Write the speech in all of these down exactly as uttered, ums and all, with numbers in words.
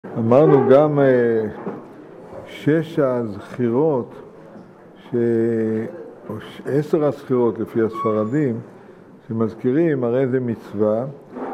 אמרנו גם שש הזכירות, ש... או עשר הזכירות לפי הספרדים, שמזכירים, הרי זה מצווה.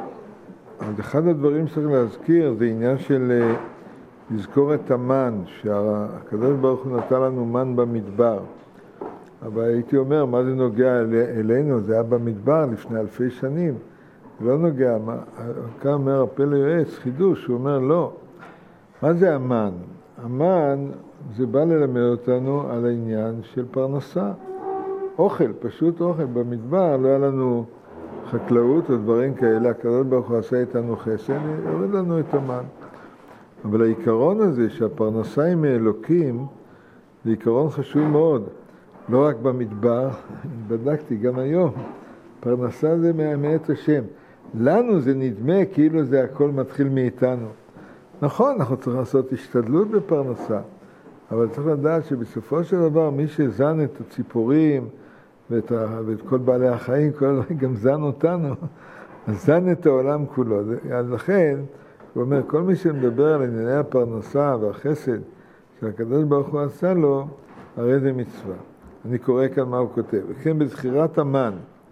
אז אחד הדברים שצריך להזכיר זה עניין של לזכור את המן, שהקדוש ברוך הוא נתן לנו מן במדבר. אבל הייתי אומר, מה זה נוגע אלינו? זה היה במדבר לפני אלפי שנים. לא נוגע, כאן אומר הפלא יועץ, חידוש, הוא אומר לא. מה זה המן? המן זה בא ללמד אותנו על העניין של פרנסה. אוכל, פשוט אוכל. במדבר לא היה לנו חקלאות או דברים כאלה, הקדוש ברוך הוא עשה איתנו חסד, יורד לנו את המן. אבל העיקרון הזה שהפרנסה היא מאלוקים, זה עיקרון חשוב מאוד. לא רק במדבר, בדקתי גם היום, פרנסה זה מאת השם. לנו זה נדמה כאילו זה הכל מתחיל מאיתנו. נכון, אנחנו צריכים לעשות השתדלות בפרנסה, אבל צריך לדעת שבסופו של דבר מי שזן את הציפורים ואת, ה... ואת כל בעלי החיים, כל... גם זן אותנו, זן את העולם כולו. אז לכן, הוא אומר, כל מי שמדבר על ענייני הפרנסה והחסד שהקדוש ברוך הוא עשה לו, הרי זה מצווה. אני קורא כאן מה הוא כותב. וכן בזכירת המן,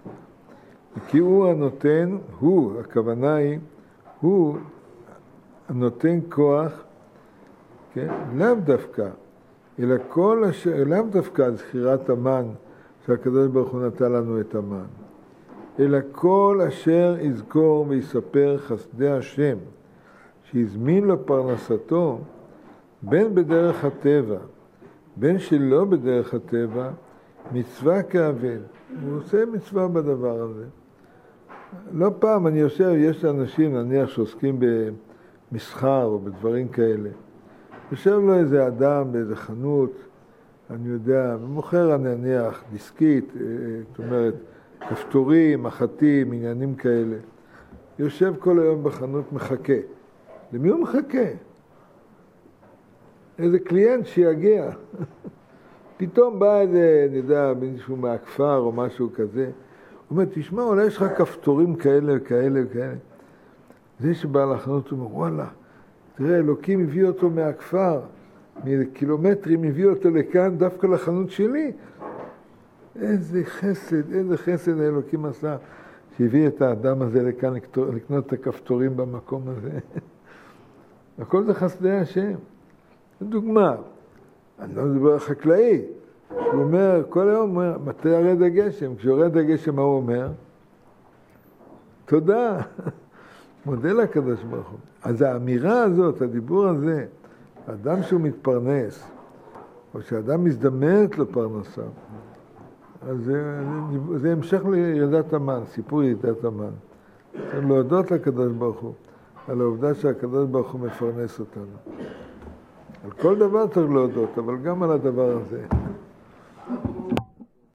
כי הוא הנותן, הוא, הכוונה היא, הוא הנותן כוח, כן? לאו דווקא, אלא כל אשר, לאו דווקא זכירת המן, שהקדוש ברוך הוא נתן לנו את המן, אלא כל אשר יזכור ויספר חסדי השם, שהזמין לו פרנסתו, בין בדרך הטבע, בין שלא בדרך הטבע, מצווה כאבל. הוא עושה מצווה בדבר הזה. לא פעם אני יושב, יש אנשים נניח שעוסקים במסחר או בדברים כאלה. יושב לו איזה אדם באיזה חנות, אני יודע, ומוכר נניח דיסקית, זאת אומרת, כפתורים, מחטים, עניינים כאלה. יושב כל היום בחנות מחכה. למי הוא מחכה? איזה קליינט שיגיע. פתאום בא איזה, אני יודע, מישהו מהכפר או משהו כזה. הוא אומר, תשמע, אולי יש לך כפתורים כאלה וכאלה וכאלה. זה שבא לחנות, הוא אומר, וואלה, תראה, אלוקים הביא אותו מהכפר, מקילומטרים הביא אותו לכאן, דווקא לחנות שלי. איזה חסד, איזה חסד האלוקים עשה, שהביא את האדם הזה לכאן לקנות את הכפתורים במקום הזה. הכל זה חסדי השם. דוגמה, אני לא מדבר על חקלאי, הוא אומר, כל היום אומר, מתי ירד הגשם? כשיורד הגשם, מה הוא אומר? תודה. מודה לקדוש ברוך הוא. אז האמירה הזאת, הדיבור הזה, האדם שהוא מתפרנס, או שהאדם מזדמנת לפרנסה, אז זה, זה, זה המשך לירידת המן, סיפור ירידת המן. צריך להודות לקדוש ברוך הוא, על העובדה שהקדוש ברוך הוא מפרנס אותנו. על כל דבר צריך להודות, אבל גם על הדבר הזה.